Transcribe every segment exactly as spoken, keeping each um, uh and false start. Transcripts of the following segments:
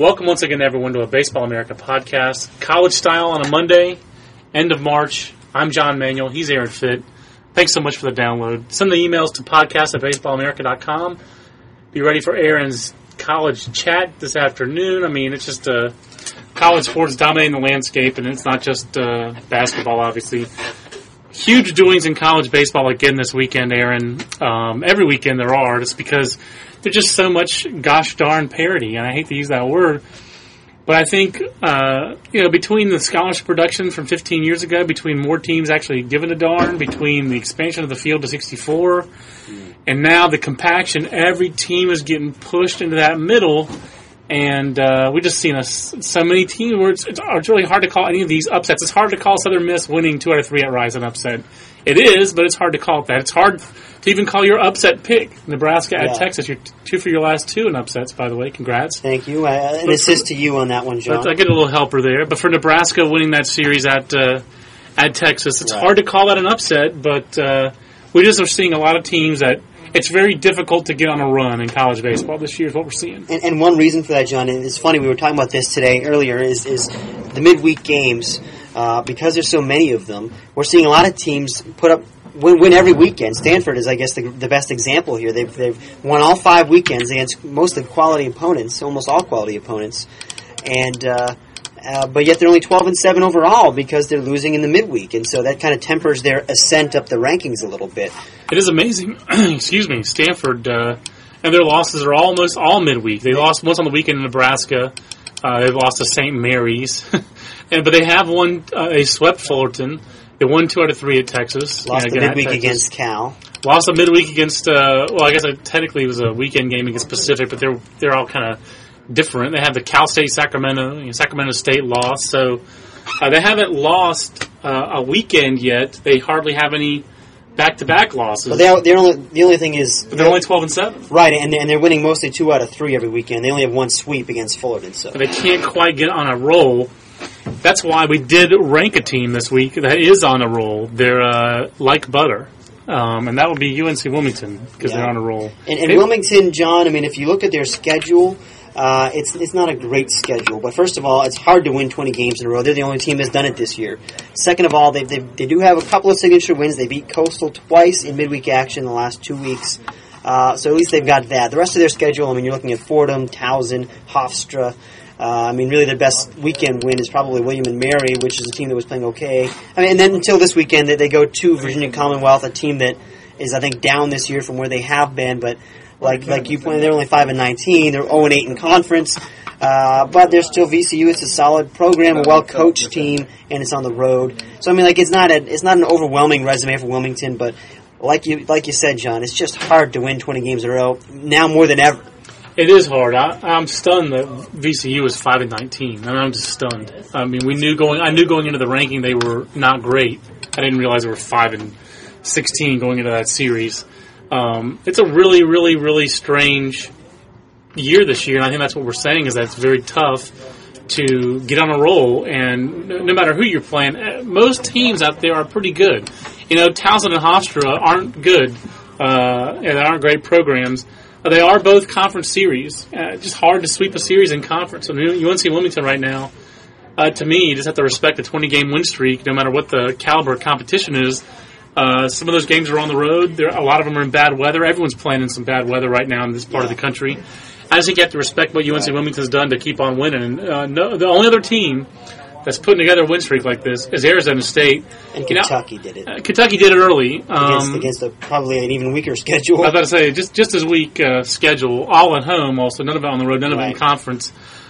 Welcome once again, everyone, to a Baseball America podcast. College style on a Monday, end of March. I'm John Manuel. He's Aaron Fitt. Thanks so much for the download. Send the emails to podcast at baseball america dot com. Be ready for Aaron's college chat this afternoon. I mean, it's just uh, college sports dominating the landscape, and it's not just uh, basketball, obviously. Huge doings in college baseball again this weekend, Aaron. Um, every weekend there are, just because there's just so much gosh darn parity, and I hate to use that word. But I think, uh, you know, between the scholarship production from fifteen years ago, between more teams actually giving a darn, between the expansion of the field to sixty-four, and now the compaction, every team is getting pushed into that middle. And uh, we've just seen a, so many teams where it's, it's really hard to call any of these upsets. It's hard to call Southern Miss winning two out of three at Rice an upset. It is, but it's hard to call it that. It's hard to even call your upset pick. Nebraska at yeah. Texas. You're two for your last two in upsets, by the way. Congrats. Thank you. Uh, an assist to you on that one, John. I get a little helper there. But for Nebraska winning that series at uh, at Texas, it's right. hard to call that an upset, but uh, we just are seeing a lot of teams that it's very difficult to get on a run in college baseball this year is what we're seeing. And, and one reason for that, John, and it's funny, we were talking about this today earlier, is, is the midweek games. Uh, because there's so many of them, we're seeing a lot of teams put up win, win every weekend. Stanford is, I guess, the, the best example here. They've, they've won all five weekends against most of quality opponents, almost all quality opponents, and uh, uh, but yet they're only twelve and seven overall because they're losing in the midweek, and so that kind of tempers their ascent up the rankings a little bit. It is amazing. Excuse me, Stanford, uh, and their losses are almost all midweek. They lost once on the weekend in Nebraska. Uh, they've lost to Saint Mary's, and but they have won. Uh, they swept Fullerton. They won two out of three at Texas. Lost you know, the midweek against Cal. Lost a midweek against. Uh, well, I guess it technically it was a weekend game against Pacific, but they're they're all kind of different. They have the Cal State Sacramento, you know, Sacramento State loss, so uh, they haven't lost uh, a weekend yet. They hardly have any back-to-back losses. But they're, they're only, the only thing is... But they're only twelve and seven. Right, and, and they're winning mostly two out of three every weekend. They only have one sweep against Fullerton. So. But they can't quite get on a roll. That's why we did rank a team this week that is on a roll. They're uh, like butter. Um, and that would be U N C Wilmington because yeah. they're on a roll. And, and Wilmington, John, I mean, if you look at their schedule... Uh, it's it's not a great schedule, but first of all, it's hard to win twenty games in a row. They're the only team that's done it this year. Second of all, they they, they do have a couple of signature wins. They beat Coastal twice in midweek action in the last two weeks, uh, so at least they've got that. The rest of their schedule, I mean, you're looking at Fordham, Towson, Hofstra. Uh, I mean, really, their best weekend win is probably William and Mary, which is a team that was playing okay. I mean, and then until this weekend, they, they go to Virginia Commonwealth, a team that is, I think, down this year from where they have been, but. Like like you pointed, they're only five and nineteen. They're zero and eight in conference, uh, but they're still V C U. It's a solid program, a well coached team, and it's on the road. So I mean, like it's not a it's not an overwhelming resume for Wilmington, but like you like you said, John, it's just hard to win twenty games in a row now more than ever. It is hard. I, I'm stunned that V C U is five and nineteen. I mean, I'm just stunned. I mean, we knew going I knew going into the ranking they were not great. I didn't realize they were five and sixteen going into that series. Um, it's a really, really, really strange year this year, and I think that's what we're saying is that it's very tough to get on a roll, and no matter who you're playing, most teams out there are pretty good. You know, Towson and Hofstra aren't good, uh, and they aren't great programs. They are both conference series. Uh, just hard to sweep a series in conference. So U N C Wilmington right now, uh, to me, you just have to respect a twenty-game win streak, no matter what the caliber of competition is. Uh, some of those games are on the road. There, a lot of them are in bad weather. Everyone's playing in some bad weather right now in this part yeah. of the country. I just think you have to respect what U N C Wilmington's done to keep on winning. Uh, no, the only other team that's putting together a win streak like this is Arizona State. And Kentucky you know, did it. Uh, Kentucky did it early. Um, against, against a, probably an even weaker schedule. I was about to say, just, just as weak uh, schedule, all at home also, none of it on the road, none of right. it in conference.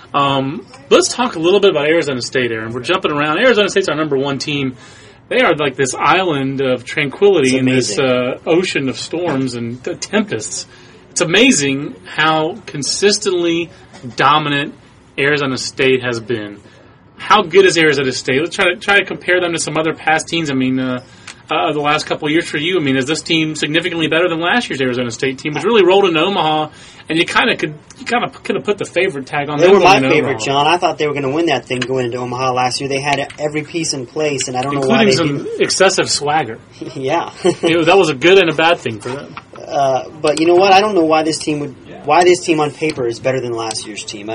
Um, let's talk a little bit about Arizona State, Aaron. We're jumping around. Arizona State's our number one team. They are like this island of tranquility in this uh, ocean of storms and t- tempests. It's amazing how consistently dominant Arizona State has been. How good is Arizona State? Let's try to try to compare them to some other past teams. I mean, uh, uh, the last couple of years for you. I mean, is this team significantly better than last year's Arizona State team, which really rolled into Omaha? And you kind of could, you kind of could have put the favorite tag on. They them were my favorite, Omaha. John. I thought they were going to win that thing going into Omaha last year. They had every piece in place, and I don't Including know why they some do. excessive swagger. yeah, you know, that was a good and a bad thing for them. Uh, but you know what? I don't know why this team would. Why this team on paper is better than last year's team. I,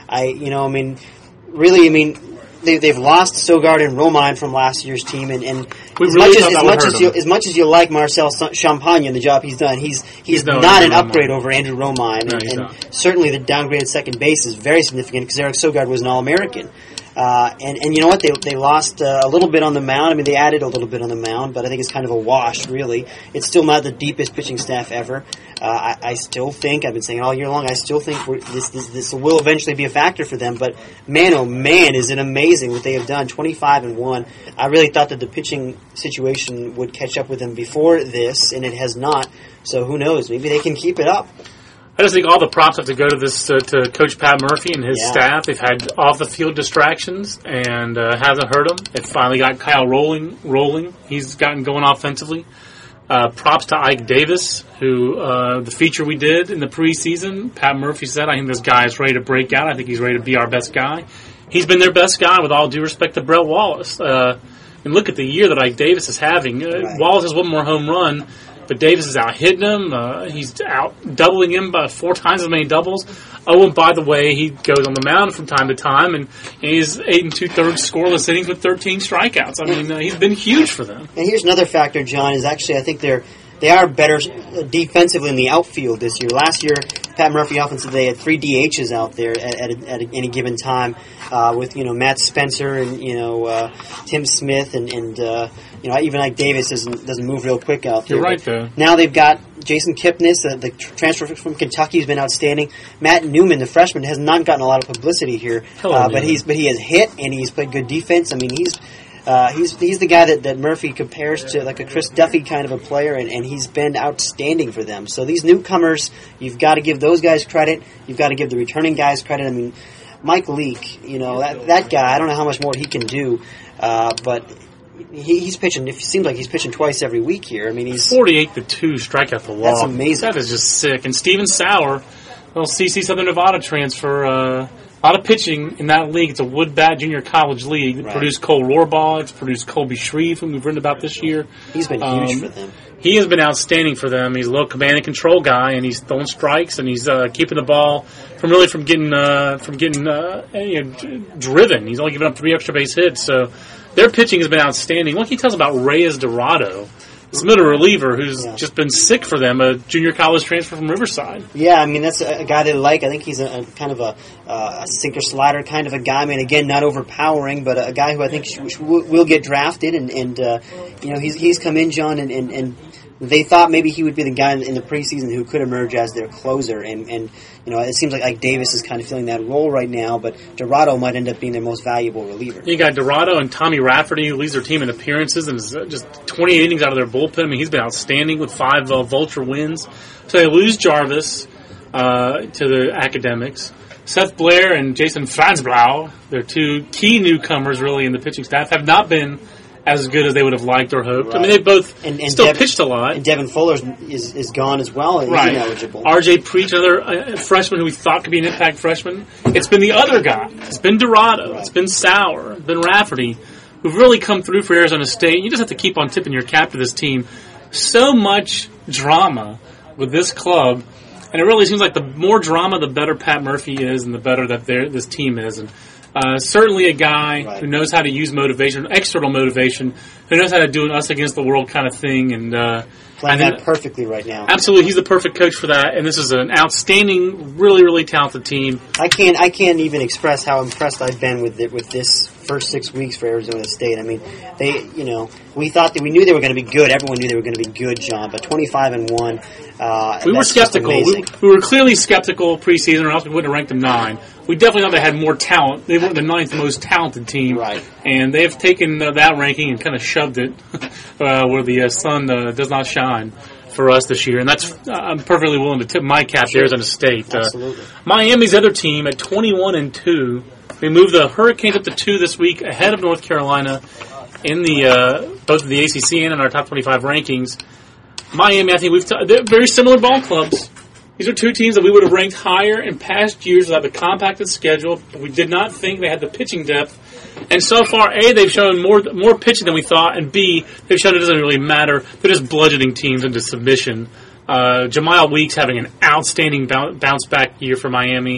I, you know, I mean, really, I mean, they, they've lost Sogard and Romine from last year's team, and, and we as, really much as, as much as him. you as much as you like Marcel Champagne and the job he's done, he's he's, he's no not an Romine. upgrade over Andrew Romine, no, and, and not. certainly the downgraded second base is very significant because Eric Sogard was an All-American. Uh, and, and you know what? They they lost uh, a little bit on the mound. I mean, they added a little bit on the mound, but I think it's kind of a wash, really. It's still not the deepest pitching staff ever. Uh, I, I still think, I've been saying it all year long, I still think we're, this, this this will eventually be a factor for them. But man, oh man, is it amazing what they have done. twenty-five and one. I really thought that the pitching situation would catch up with them before this, and it has not. So who knows? Maybe they can keep it up. I just think all the props have to go to this uh, to Coach Pat Murphy and his Yeah. staff. They've had off the field distractions and uh, hasn't hurt them. They finally got Kyle rolling. Rolling. He's gotten going offensively. Uh, props to Ike Davis, who uh, the feature we did in the preseason. Pat Murphy said, "I think this guy is ready to break out. I think he's ready to be our best guy." He's been their best guy, with all due respect to Brett Wallace. Uh, and look at the year that Ike Davis is having. Uh, Right. Wallace has one more home run. But Davis is out hitting him. Uh, he's out doubling him by four times as many doubles. Oh, and by the way, he goes on the mound from time to time, and, and he's eight and two thirds scoreless innings with thirteen strikeouts. I mean, uh, he's been huge for them. And here's another factor, John, is actually I think they're they are better defensively in the outfield this year. Last year, Pat Murphy offensive, they had three D Hs out there at, at, a, at any given time, uh, with you know Matt Spencer and you know uh, Tim Smith and and uh, you know even like Davis doesn't doesn't move real quick out there. You're right, But though. now they've got Jason Kipnis, uh, the tr- transfer from Kentucky, has been outstanding. Matt Newman, the freshman, has not gotten a lot of publicity here, Hello, uh, but Newman. he's but he has hit and he's played good defense. I mean, he's. Uh, he's he's the guy that, that Murphy compares to like a Chris Duffy kind of a player, and, and he's been outstanding for them. So these newcomers, you've got to give those guys credit. You've got to give the returning guys credit. I mean, Mike Leake, you know, that that guy, I don't know how much more he can do, uh, but he, he's pitching, it seems like he's pitching twice every week here. I mean, he's... forty-eight to two strikeout to walk. That's amazing. That is just sick. And Steven Sauer, little C C Southern Nevada transfer, uh, a lot of pitching in that league. It's a Woodbat Junior College league. It Right. produced Cole Rohrbaugh. It's produced Colby Shreve, whom we've written about this year. He's been huge Um, for them. He has been outstanding for them. He's a little command and control guy, and he's throwing strikes, and he's uh, keeping the ball from really from getting uh, from getting uh, you know, d- driven. He's only giving up three extra base hits, so their pitching has been outstanding. What can you tell us about Reyes Dorado? This middle reliever who's Yeah. just been sick for them, a junior college transfer from Riverside. Yeah, I mean, that's a, a guy they like. I think he's a, a kind of a, uh, a sinker slider kind of a guy. I mean, again, not overpowering, but a, a guy who I think sh- sh- will, will get drafted. And, and uh, you know, he's he's come in, John, and, and, and they thought maybe he would be the guy in, in the preseason who could emerge as their closer. And, and you know, it seems like Ike Davis is kind of filling that role right now, but Dorado might end up being their most valuable reliever. You got Dorado and Tommy Rafferty, who leads their team in appearances and is uh, just twenty-eight innings out of their bullpen. I mean, he's been outstanding with five uh, Vulture wins. So they lose Jarvis uh, to the Academics. Seth Blair and Jason Franzblau, their two key newcomers really in the pitching staff, have not been as good as they would have liked or hoped. I mean, Right. they both And- and still Dev- pitched a lot. And Devin Fuller is is gone as well. He's Right. ineligible. R J Preach, another uh, freshman who we thought could be an impact freshman. It's been the other guy. It's been Dorado. Right. It's been Sauer. It's been Rafferty, who've really come through for Arizona State. You just have to keep on tipping your cap to this team. So much drama with this club, and it really seems like the more drama, the better Pat Murphy is, and the better that their- this team is. And uh, certainly a guy Right. who knows how to use motivation, external motivation, who knows how to do an us against the world kind of thing. And uh, Playing I think- that perfectly right now. Absolutely, he's the perfect coach for that, and this is an outstanding, really, really talented team. I can't I can't even express how impressed I've been with it, with this first six weeks for Arizona State. I mean, they you know we thought that we knew they were going to be good. Everyone knew they were going to be good, John. But twenty-five and one, uh, We were that's just skeptical. We, amazing. we were clearly skeptical preseason, or else we wouldn't have ranked them nine. We definitely thought they had more talent. They were the ninth most talented team, Right. And they've taken uh, that ranking and kind of shoved it uh, where the uh, sun uh, does not shine for us this year. And that's uh, I'm perfectly willing to tip my cap to Arizona State. Uh, Absolutely. Miami's other team at twenty-one and two. They moved the Hurricanes up to two this week, ahead of North Carolina in the uh, both the A C C and in our top twenty-five rankings. Miami, I think we've t- they're very similar ball clubs. These are two teams that we would have ranked higher in past years without the compacted schedule. We did not think they had the pitching depth. And so far, A, they've shown more more pitching than we thought, and B, they've shown it doesn't really matter. They're just bludgeoning teams into submission. Uh, Jamal Weeks having an outstanding bounce back year for Miami.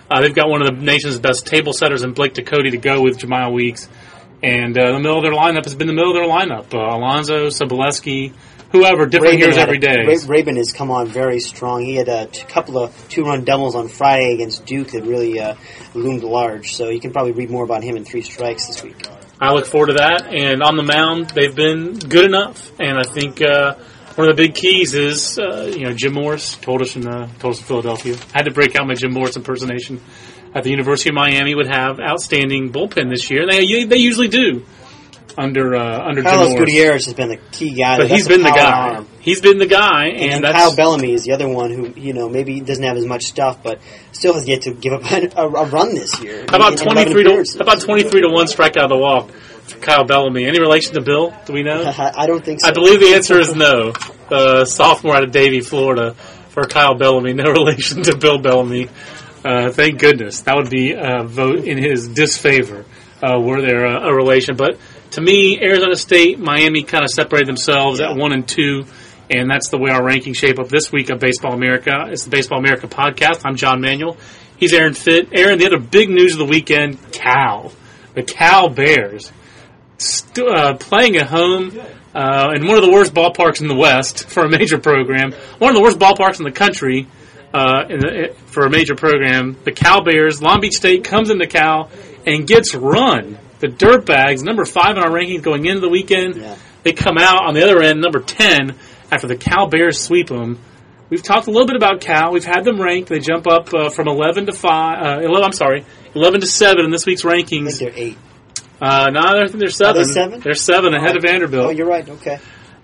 Uh, they've got one of the nation's best table setters in Blake Ducote to go with Jemiah Weeks. And uh, the middle of their lineup has been the middle of their lineup. Uh, Alonzo, Sobolewski, whoever, different years every day. A, Rabin has come on very strong. He had a t- couple of two-run doubles on Friday against Duke that really uh, loomed large. So you can probably read more about him in Three Strikes this week. I look forward to that. And on the mound, they've been good enough. And I think uh, one of the big keys is, uh, you know, Jim Morris told us in uh, told us in Philadelphia. I had to break out my Jim Morris impersonation. At the University of Miami would have outstanding bullpen this year. They they usually do under uh, under Carlos Jim Morris. Gutierrez has been the key guy. But he's been the guy. Arm. He's been the guy, and, and, and that's, Kyle Bellamy is the other one who you know maybe doesn't have as much stuff, but still has yet to give up a, a run this year. How about twenty three to how about twenty three to one strikeout of the walk for Kyle Bellamy? Any relation to Bill? Do we know? I don't think so. I believe the answer is no. Uh, sophomore out of Davie, Florida, for Kyle Bellamy. No relation to Bill Bellamy. Uh, thank goodness. That would be a vote in his disfavor uh, were there a, a relation. But to me, Arizona State, Miami kind of separated themselves yeah. at one and two, and that's the way our rankings shape up this week of Baseball America. It's the Baseball America podcast. I'm John Manuel. He's Aaron Fitt. Aaron, the other big news of the weekend, Cal. The Cal Bears st- uh, playing at home uh, in one of the worst ballparks in the West for a major program, one of the worst ballparks in the country. Uh, in the, for a major program, the Cal Bears, Long Beach State comes into Cal and gets run. The Dirtbags, number five in our rankings going into the weekend, yeah. they come out on the other end, number ten, after the Cal Bears sweep them. We've talked a little bit about Cal. We've had them ranked. They jump up uh, from eleven to five. Uh, eleven, I'm sorry, eleven to seven in this week's rankings. I think they're eight. Uh, no, I think they're seven. Are they seven? They're seven oh, ahead of Vanderbilt. Oh, you're right. Okay.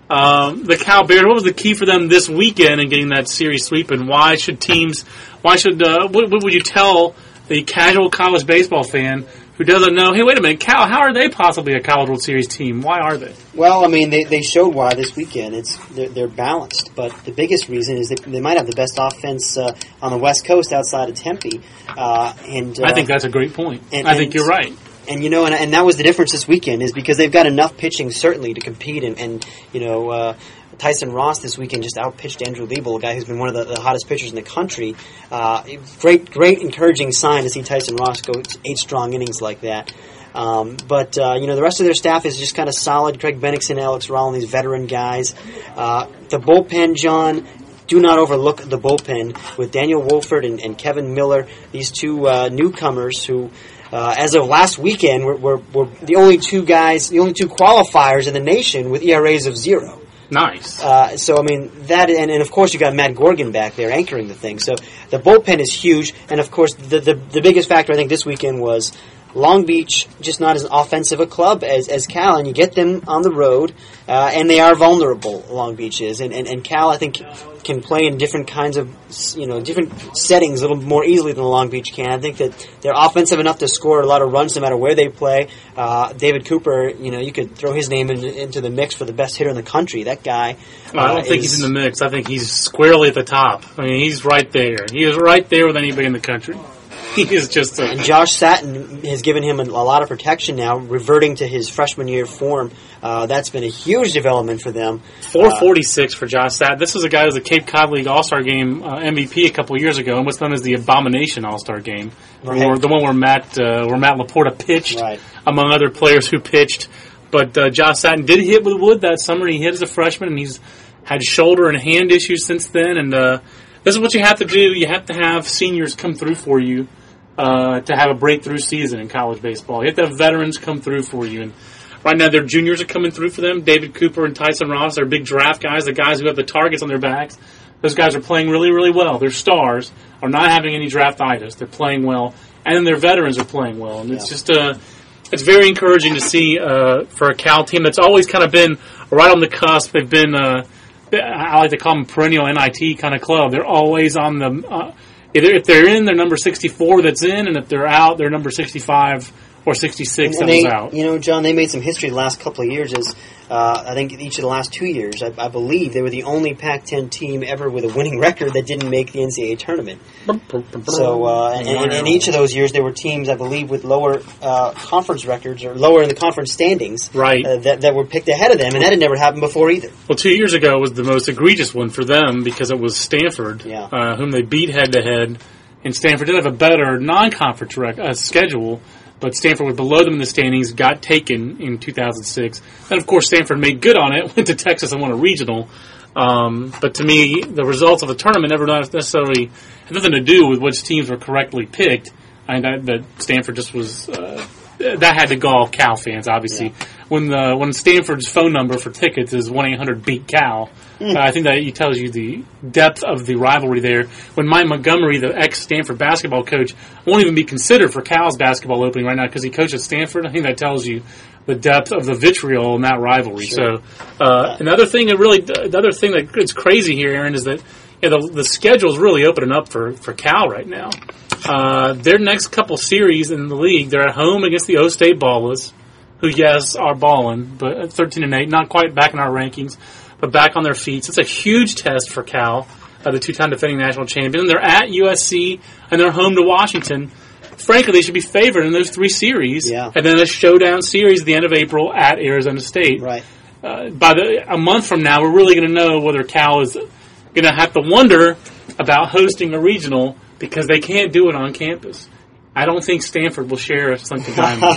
Um, the Cal Bears, what was the key for them this weekend in getting that series sweep, and why should teams, why should, uh, what, what would you tell the casual college baseball fan who doesn't know, hey, wait a minute, Cal, how are they possibly a College World Series team? Why are they? Well, I mean, they, they showed why this weekend. It's they're, they're balanced, but the biggest reason is that they might have the best offense uh, on the West Coast outside of Tempe. Uh, and uh, I think that's a great point. And, I think and, you're right. And, you know, and, and that was the difference this weekend is because they've got enough pitching, certainly, to compete. And, and you know, uh, Tyson Ross this weekend just outpitched Andrew Liebel, a guy who's been one of the, the hottest pitchers in the country. Uh, great, great encouraging sign to see Tyson Ross go eight strong innings like that. Um, but, uh, you know, the rest of their staff is just kind of solid. Craig Bennington, Alex Rowland, these veteran guys. Uh, the bullpen, John, do not overlook the bullpen with Daniel Wolford and, and Kevin Miller, these two uh, newcomers who... Uh, as of last weekend, we're, we're, we're the only two guys, the only two qualifiers in the nation with E R As of zero. Nice. Uh, so, I mean, that, and, and of course you got Matt Gorgon back there anchoring the thing. So the bullpen is huge, and of course the, the, the biggest factor I think this weekend was Long Beach, just not as offensive a club as, as Cal, and you get them on the road, uh, and they are vulnerable, Long Beach is. And, and, and Cal, I think, can play in different kinds of, you know, different settings a little more easily than Long Beach can. I think that they're offensive enough to score a lot of runs no matter where they play. Uh, David Cooper, you know, you could throw his name in, into the mix for the best hitter in the country. That guy. Uh, I don't think is, he's in the mix. I think he's squarely at the top. I mean, he's right there. He is right there with anybody in the country. He is just a... And Josh Satin has given him a, a lot of protection now, reverting to his freshman year form. Uh, that's been a huge development for them. four forty-six uh, for Josh Satin. This was a guy who was a Cape Cod League All-Star Game uh, M V P a couple years ago, and what's known as the Abomination All-Star Game. Right. Or the one where Matt uh, where Matt Laporta pitched, right. among other players who pitched. But uh, Josh Satin did hit with wood that summer. He hit as a freshman, and he's had shoulder and hand issues since then. And uh, this is what you have to do. You have to have seniors come through for you. Uh, to have a breakthrough season in college baseball. You have to have veterans come through for you. And right now, their juniors are coming through for them. David Cooper and Tyson Ross are big draft guys, the guys who have the targets on their backs. Those guys are playing really, really well. Their stars are not having any draftitis. They're playing well. And then their veterans are playing well. And it's yeah. just uh, it's very encouraging to see uh, for a Cal team that's always kind of been right on the cusp. They've been, uh, I like to call them perennial N I T kind of club. They're always on the... Uh, Either if they're in, they're number sixty-four that's in, and if they're out, they're number sixty-five or sixty-six and, and that they, was out. You know, John, they made some history the last couple of years. As uh, I think each of the last two years, I, I believe they were the only Pac ten team ever with a winning record that didn't make the N C double A tournament. So, uh, and, and in each of those years, there were teams, I believe, with lower uh, conference records or lower in the conference standings, right? Uh, that that were picked ahead of them, and that had never happened before either. Well, two years ago was the most egregious one for them because it was Stanford, yeah. uh, whom they beat head to head. and Stanford did have a better non-conference rec- uh, schedule, but Stanford was below them in the standings, got taken in two thousand six. And, of course, Stanford made good on it, went to Texas and won a regional. Um, but to me, the results of the tournament never necessarily had nothing to do with which teams were correctly picked. I mean, that, that Stanford just was uh, that had to gall Cal fans, obviously. Yeah. When the when Stanford's phone number for tickets is one eight hundred beat Cal, mm. uh, I think that it tells you the depth of the rivalry there. When Mike Montgomery, the ex-Stanford basketball coach, won't even be considered for Cal's basketball opening right now because he coached at Stanford, I think that tells you the depth of the vitriol in that rivalry. Sure. So uh, another thing that really, the other thing that it's crazy here, Aaron, is that you know, the, the schedule is really opening up for, for Cal right now. Uh, their next couple series in the league, they're at home against the O-State Ballers, who, yes, are balling, but at thirteen and eight, not quite back in our rankings, but back on their feet. So it's a huge test for Cal, uh, the two-time defending national champion. And they're at U S C, and they're home to Washington. Frankly, they should be favored in those three series, yeah. and then a showdown series at the end of April at Arizona State. Right. Uh, by the a month from now, we're really going to know whether Cal is going to have to wonder about hosting a regional because they can't do it on campus. I don't think Stanford will share Lincoln Diamond.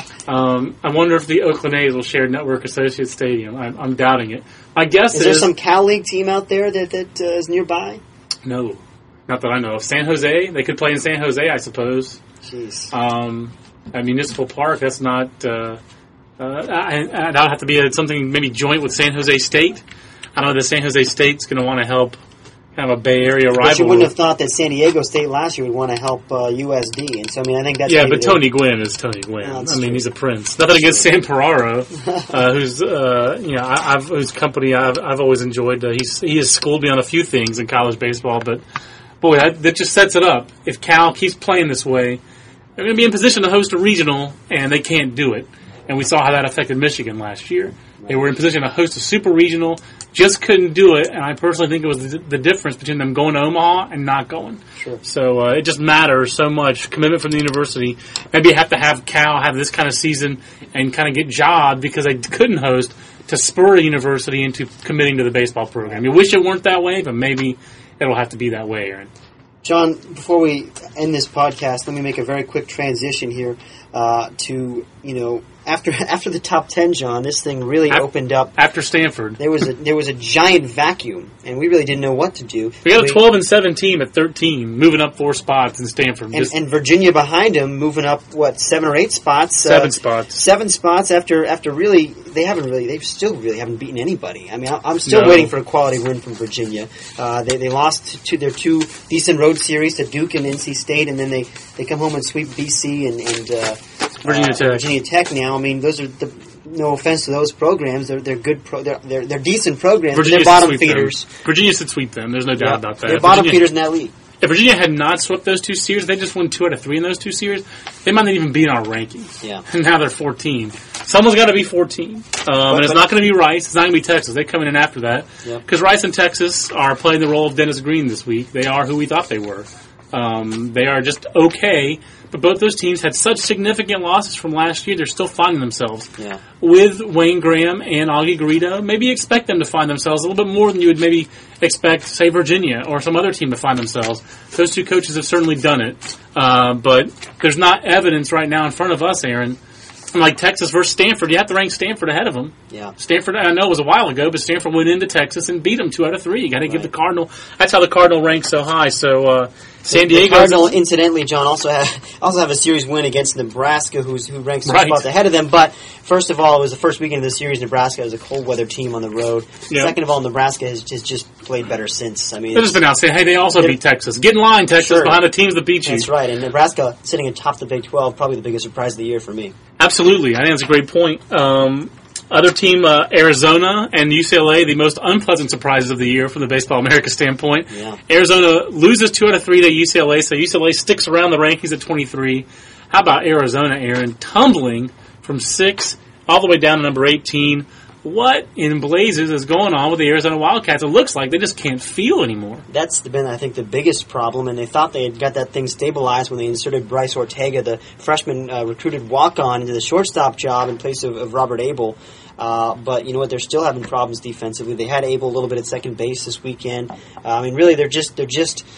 um, I wonder if the Oakland A's will share Network Associates Stadium. I'm, I'm doubting it. My guess is... Is there some Cal League team out there that, that uh, is nearby? No. Not that I know of. San Jose? They could play in San Jose, I suppose. Jeez. Um, at Municipal Park, that's not... Uh, uh, that would have to be a, something maybe joint with San Jose State. I don't know that San Jose State's going to want to help kind of a Bay Area rivalry. But you wouldn't have thought that San Diego State last year would want to help uh, U S D. And so, I mean, I think that's... Yeah, but Tony Gwynn is Tony Gwynn. No, I mean, true. he's a prince. Nothing against Sam Ferraro, uh, who's, uh, you know, I, I've, whose company I've, I've always enjoyed. Uh, he's, he has schooled me on a few things in college baseball, but, boy, that, that just sets it up. If Cal keeps playing this way, they're going to be in position to host a regional, and they can't do it. And we saw how that affected Michigan last year. They were in position to host a super regional, just couldn't do it, and I personally think it was the, the difference between them going to Omaha and not going. Sure. So uh, it just matters so much. Commitment from the university. Maybe you have to have Cal have this kind of season and kind of get jobbed because they couldn't host to spur a university into committing to the baseball program. You wish it weren't that way, but maybe it'll have to be that way, Aaron. John, before we end this podcast, let me make a very quick transition here uh, to, you know, after after the top ten, John, this thing really after, opened up. After Stanford. There was a there was a giant vacuum, and we really didn't know what to do. We got a we, twelve and seven team at thirteen, moving up four spots in Stanford. And, and Virginia behind them, moving up, what, seven or eight spots? Seven uh, spots. Seven spots after after really, they haven't really, they still really haven't beaten anybody. I mean, I'm still no. waiting for a quality win from Virginia. Uh, they they lost to their two decent road series to Duke and N C State, and then they, they come home and sweep B C and, and uh, Virginia uh, Tech. Virginia Tech now. I mean, those are the, no offense to those programs, they're they're good, pro, they're, they're they're decent programs. Virginia they're bottom should sweep feeders. Them. Virginia should sweep them. There's no doubt yeah, about that. They're bottom Virginia, feeders in that league. If Virginia had not swept those two series, they just won two out of three in those two series, they might not even be in our rankings. Yeah. And now they're fourteen. Someone's got to be fourteen. Um, but, and it's not going to be Rice. It's not going to be Texas. They're coming in after that. Because yep. Rice and Texas are playing the role of Dennis Green this week. They are who we thought they were. Um, they are just okay. But both those teams had such significant losses from last year, they're still finding themselves. Yeah. With Wayne Graham and Augie Garrido, maybe you expect them to find themselves a little bit more than you would maybe expect, say, Virginia or some other team to find themselves. Those two coaches have certainly done it. Uh, but there's not evidence right now in front of us, Aaron. Like Texas versus Stanford, you have to rank Stanford ahead of them. Yeah. Stanford, I know it was a while ago, but Stanford went into Texas and beat them two out of three. You got to right. give the Cardinal. That's how the Cardinal ranks so high. So uh, San Diego. The Cardinal, incidentally, John, also have, also have a series win against Nebraska, who's who ranks two right. spots ahead of them. But first of all, it was the first weekend of the series. Nebraska was a cold weather team on the road. Yep. Second of all, Nebraska has just, just played better since. I mean, they've just been out saying, "Hey, they also beat Texas. Get in line, Texas, sure. behind the teams that beat you." That's right. And Nebraska sitting atop the Big twelve, probably the biggest surprise of the year for me. Absolutely, I think that's a great point. Um, other team, uh, Arizona and U C L A, the most unpleasant surprises of the year from the Baseball America standpoint. Yeah. Arizona loses two out of three to U C L A, so U C L A sticks around the rankings at twenty-three. How about Arizona, Aaron, tumbling from six all the way down to number eighteen? What in blazes is going on with the Arizona Wildcats? It looks like they just can't feel anymore. That's been, I think, the biggest problem, and they thought they had got that thing stabilized when they inserted Bryce Ortega, the freshman uh, recruited walk-on, into the shortstop job in place of, of Robert Abel. Uh, but you know what? They're still having problems defensively. They had Abel a little bit at second base this weekend. Uh, I mean, really, they're just they're just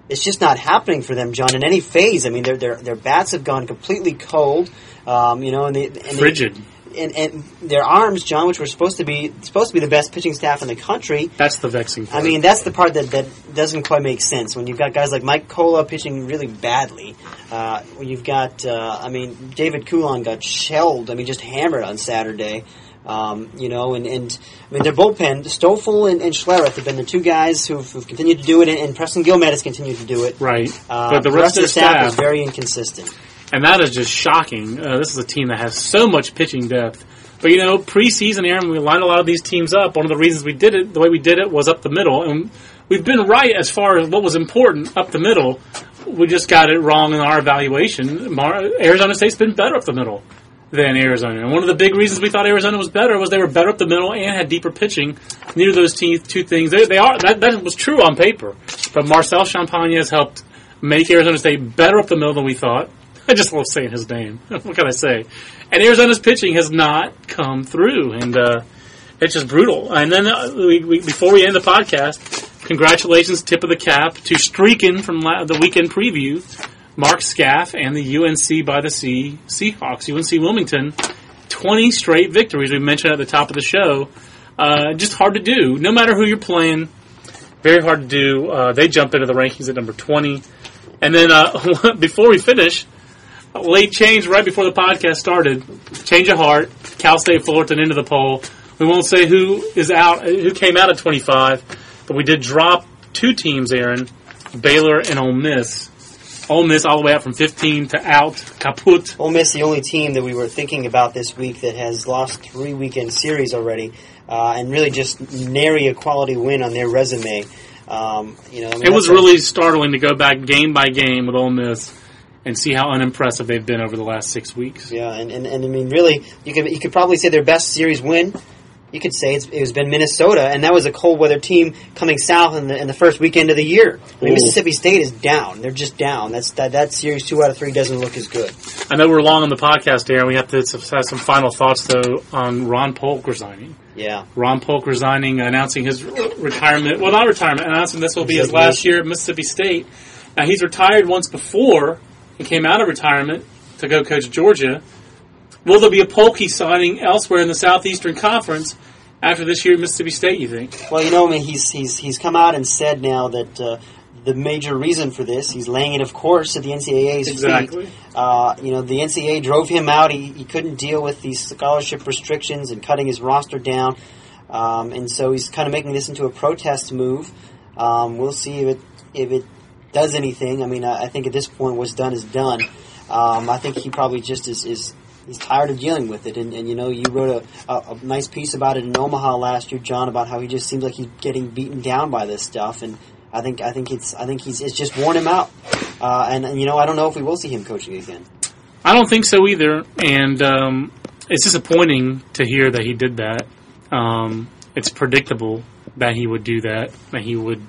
it's just not happening for them, John, in any phase. I mean, their their their bats have gone completely cold, um, you know, and they and frigid. They, And, and their arms, John, which were supposed to be supposed to be the best pitching staff in the country. That's the vexing part. I mean, that's the part that, that doesn't quite make sense. When you've got guys like Mike Cola pitching really badly, uh, when you've got, uh, I mean, David Coulon got shelled. I mean, just hammered on Saturday. Um, you know, and, and I mean, their bullpen, Stoffel and, and Schlereth have been the two guys who've, who've continued to do it, and, and Preston Gilmet has continued to do it. Right, uh, but the, the rest, rest of the staff, staff is very inconsistent. And that is just shocking. Uh, this is a team that has so much pitching depth. But, you know, preseason, Aaron, we lined a lot of these teams up. One of the reasons we did it, the way we did it, was up the middle. And we've been right as far as what was important up the middle. We just got it wrong in our evaluation. Mar- Arizona State's been better up the middle than Arizona. And one of the big reasons we thought Arizona was better was they were better up the middle and had deeper pitching. Neither of those te- two things, they, they are that, that was true on paper. But Marcel Champagne has helped make Arizona State better up the middle than we thought. I just love saying his name. What can I say? And Arizona's pitching has not come through, and uh, it's just brutal. And then uh, we, we, before we end the podcast, congratulations, tip of the cap to streaking from la- the weekend preview, Mark Scaff and the U N C by the Sea Seahawks, U N C Wilmington, twenty straight victories. We mentioned at the top of the show. Uh, just hard to do. No matter who you're playing, very hard to do. Uh, they jump into the rankings at number twenty. And then uh, before we finish, a late change right before the podcast started. Change of heart. Cal State Fullerton into the poll. We won't say who is out, who came out at twenty-five, but we did drop two teams, Aaron, Baylor and Ole Miss. Ole Miss all the way up from fifteen to out, kaput. Ole Miss, the only team that we were thinking about this week that has lost three weekend series already, uh, and really just nary a quality win on their resume. Um, you know, I mean, it was really startling to go back game by game with Ole Miss and see how unimpressive they've been over the last six weeks. Yeah, and, and, and I mean, really, you could you could probably say their best series win. You could say it's, it was been Minnesota, and that was a cold weather team coming south in the in the first weekend of the year. I mean, Mississippi State is down; they're just down. That's that that series two out of three doesn't look as good. I know we're long on the podcast, Aaron. We have to have some final thoughts though on Ron Polk resigning. Yeah, Ron Polk resigning, announcing his retirement. Well, not retirement, announcing this will be his last year at Mississippi State. Now he's retired once before and came out of retirement to go coach Georgia. Will there be a Polk signing elsewhere in the Southeastern Conference after this year at Mississippi State, you think? Well, you know, I mean, he's he's he's come out and said now that uh, the major reason for this, he's laying it, of course, at the N C double A's exactly. feet. Uh, you know, the N C double A drove him out. He, he couldn't deal with these scholarship restrictions and cutting his roster down. Um, and so he's kind of making this into a protest move. Um, we'll see if it if it does anything. I mean, I, I think at this point what's done is done. Um, I think he probably just is, is he's tired of dealing with it. And, and you know, you wrote a, a, a nice piece about it in Omaha last year, John, about how he just seems like he's getting beaten down by this stuff. And I think I think it's I think he's it's just worn him out. Uh, and, and you know, I don't know if we will see him coaching again. I don't think so either. And um, it's disappointing to hear that he did that. Um, it's predictable that he would do that, that he would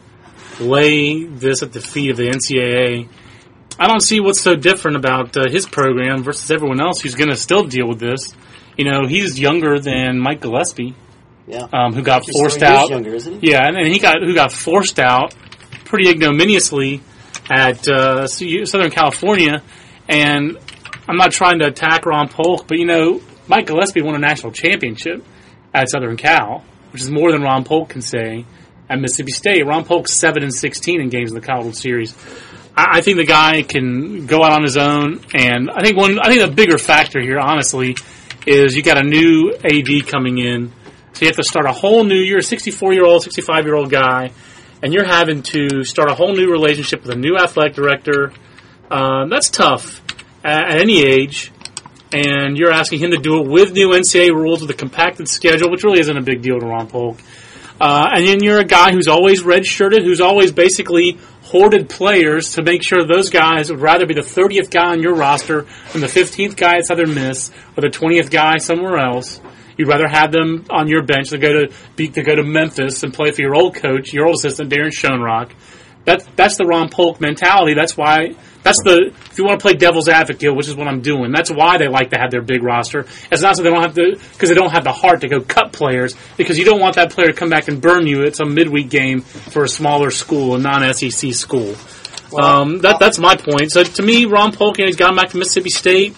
lay this at the feet of the N C double A. I don't see what's so different about uh, his program versus everyone else who's going to still deal with this. You know, he's younger than Mike Gillespie, yeah, um, who got Just forced three years out. Younger, isn't he? Yeah, and, and he got who got forced out pretty ignominiously at uh, Southern California. And I'm not trying to attack Ron Polk, but you know, Mike Gillespie won a national championship at Southern Cal, which is more than Ron Polk can say at Mississippi State. Ron Polk's seven and sixteen in games in the College World Series. I, I think the guy can go out on his own, and I think one. I think the bigger factor here, honestly, is you got a new A D coming in, so you have to start a whole new. You're a sixty-four-year-old, sixty-five-year-old guy, and you're having to start a whole new relationship with a new athletic director. Uh, that's tough at, at any age. And you're asking him to do it with new N C double A rules with a compacted schedule, which really isn't a big deal to Ron Polk. Uh, and then you're a guy who's always redshirted, who's always basically hoarded players to make sure those guys would rather be the thirtieth guy on your roster than the fifteenth guy at Southern Miss or the twentieth guy somewhere else. You'd rather have them on your bench to go to be, to go to Memphis and play for your old coach, your old assistant, Darren Schoenrock. That, that's the Ron Polk mentality. That's why... That's the, if you want to play devil's advocate, which is what I'm doing, that's why they like to have their big roster. It's not so they don't have to, because they don't have the heart to go cut players, because you don't want that player to come back and burn you at some midweek game for a smaller school, a non-S E C school. Well, um, that that's my point. So to me, Ron Polk, you know, he's gone back to Mississippi State.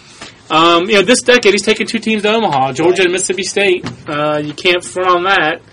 Um, you know, this decade he's taken two teams to Omaha, Georgia right. and Mississippi State. Uh, you can't front on that.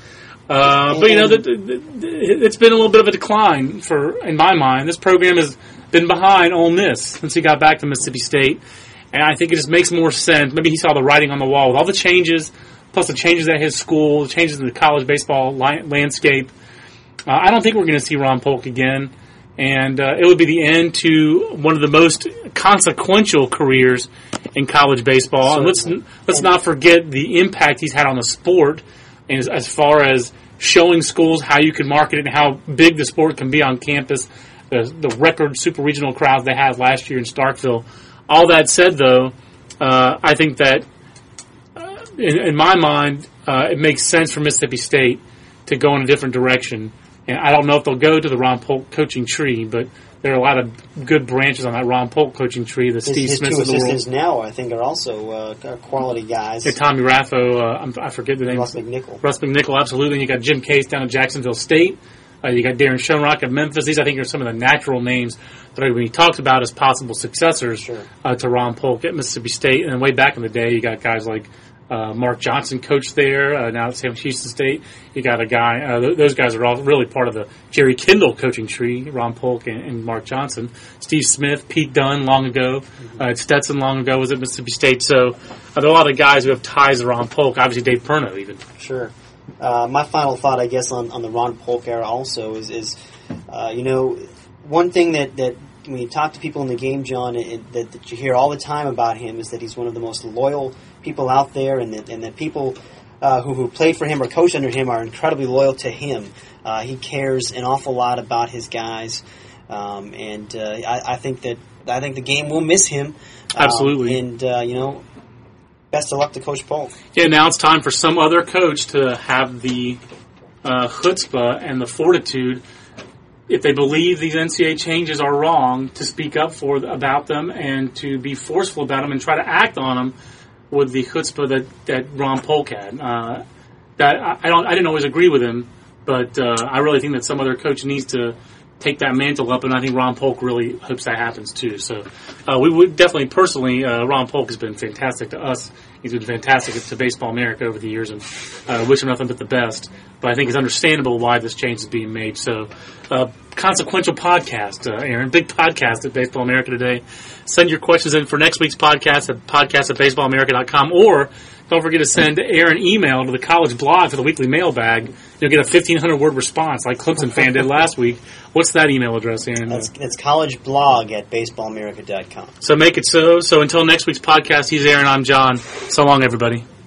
Uh, but you know, the, the, the, it's been a little bit of a decline for, in my mind. This program has been behind Ole Miss since he got back to Mississippi State, and I think it just makes more sense. Maybe he saw the writing on the wall with all the changes, plus the changes at his school, the changes in the college baseball li- landscape. Uh, I don't think we're going to see Ron Polk again, and uh, it would be the end to one of the most consequential careers in college baseball. And let's let's not forget the impact he's had on the sport, as, as far as showing schools how you can market it and how big the sport can be on campus. The, the record super regional crowds they had last year in Starkville. All that said, though, uh, I think that uh, in, in my mind, uh, it makes sense for Mississippi State to go in a different direction. And I don't know if they'll go to the Ron Polk coaching tree, but there are a lot of good branches on that Ron Polk coaching tree. The his, Steve his Smiths two of the world. assistants now, I think, are also uh, quality guys. Yeah, Tommy Raffo, uh, I'm, I forget the name. Russ McNichol. Russ McNichol, absolutely. And you got Jim Case down at Jacksonville State. Uh, you got Darren Schoenrock at Memphis. These, I think, are some of the natural names that are being talked about as possible successors Sure. uh, to Ron Polk at Mississippi State. And then way back in the day, you got guys like uh, Mark Johnson coached there, uh, now at Sam Houston State. You got a guy, uh, th- those guys are all really part of the Jerry Kindle coaching tree, Ron Polk and, and Mark Johnson. Steve Smith, Pete Dunn long ago, mm-hmm. uh, Stetson long ago was at Mississippi State. So uh, there are a lot of guys who have ties to Ron Polk, obviously Dave Perno even. Sure. Uh, my final thought, I guess, on, on the Ron Polk era also is, is uh, you know, one thing that, that when you talk to people in the game, John, it, that, that you hear all the time about him is that he's one of the most loyal people out there, and that, and that people uh, who, who played for him or coached under him are incredibly loyal to him. Uh, he cares an awful lot about his guys, um, and uh, I, I think that I think the game will miss him. Um, Absolutely. And, uh, you know, best of luck to Coach Polk. Yeah, now it's time for some other coach to have the uh, chutzpah and the fortitude, if they believe these N C double A changes are wrong, to speak up for about them and to be forceful about them and try to act on them with the chutzpah that, that Ron Polk had. Uh, that I, I don't I didn't always agree with him, but uh, I really think that some other coach needs to take that mantle up, and I think Ron Polk really hopes that happens too. So uh, we would definitely, personally, uh, Ron Polk has been fantastic to us. He's been fantastic to Baseball America over the years, and uh, wish him nothing but the best. But I think it's understandable why this change is being made. So uh, consequential podcast, uh, Aaron, big podcast at Baseball America today. Send your questions in for next week's podcast at podcast at baseball america dot com, or don't forget to send Aaron email to the college blog for the weekly mailbag. You'll get a fifteen hundred word response like Clemson fan did last week. What's that email address, Aaron? That's, that's collegeblog at baseball america dot com. So make it so. So until next week's podcast, he's Aaron, I'm John. So long, everybody.